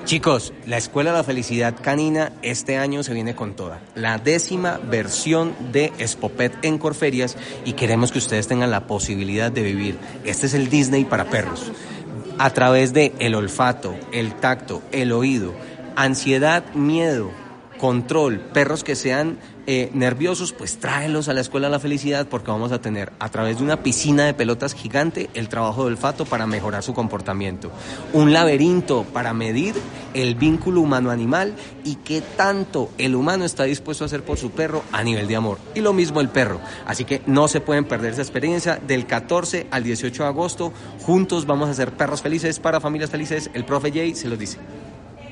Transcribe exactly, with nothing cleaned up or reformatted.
Chicos, la Escuela de la Felicidad Canina este año se viene con toda. La décima versión de Expopet en Corferias y queremos que ustedes tengan la posibilidad de vivir. Este es el Disney para perros. A través de el olfato, el tacto, el oído, ansiedad, miedo, control, perros que sean eh, nerviosos, pues tráelos a la Escuela de la Felicidad porque vamos a tener a través de una piscina de pelotas gigante el trabajo de olfato para mejorar su comportamiento, un laberinto para medir el vínculo humano-animal y qué tanto el humano está dispuesto a hacer por su perro a nivel de amor, y lo mismo el perro, así que no se pueden perder esa experiencia. Del catorce al dieciocho de agosto, juntos vamos a hacer perros felices para familias felices. El profe Jay se los dice.